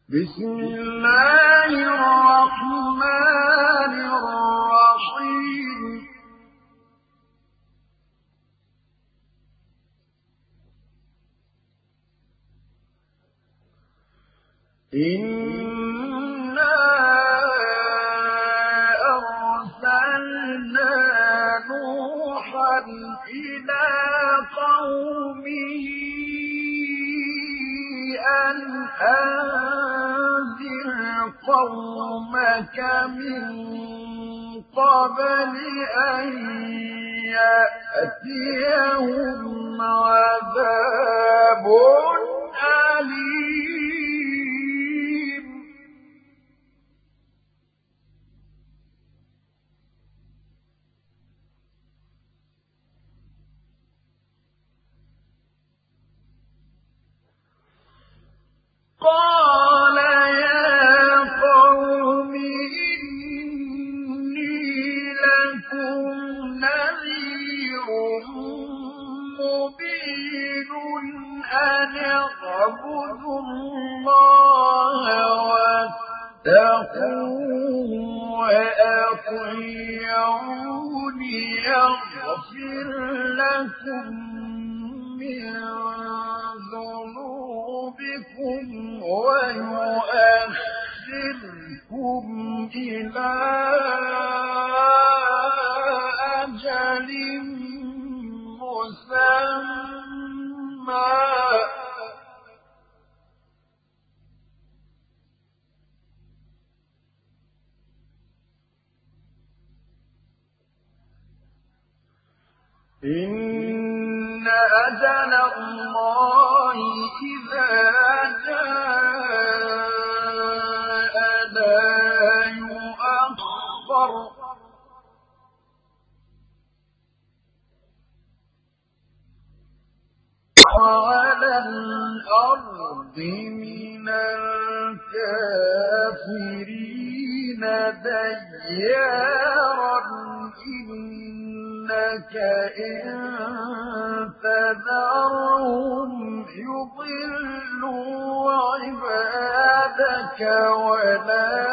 بسم الله الرحمن الرحيم إنا أرسلنا نوحا إلى قومه أن أنذر قومك من قبل أن يأتيهم عذاب أليم قال يا قوم إني لكم نذير مبين أن اعبدوا الله واتقوه وأطيعون يغفر لكم من ذنوبكم ويؤخركم إلى أجل مسمى إن أجل الله إذا جاء لا يؤخر وعلى الأرض من الكافرين ديارا إنك إن تذرهم يضلوا عبادك ولا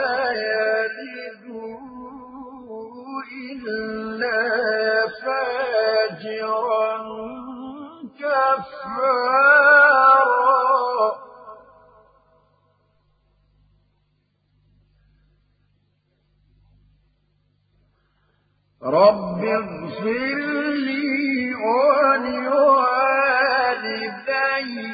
يلدوا إلا فاجرا كفارا رب اغفر لي ولوالدي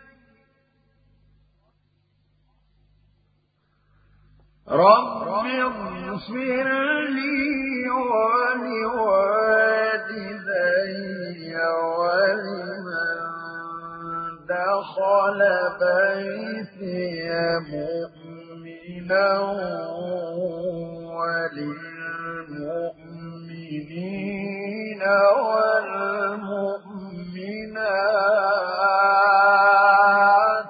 رب اغفر لي ولوالدي ولمن دخل بيتي مؤمنا وللمؤمنين والمؤمنات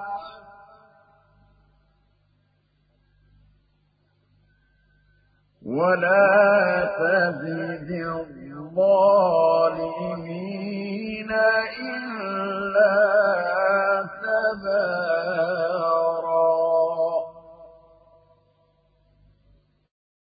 ولا تزد الظالمين إلا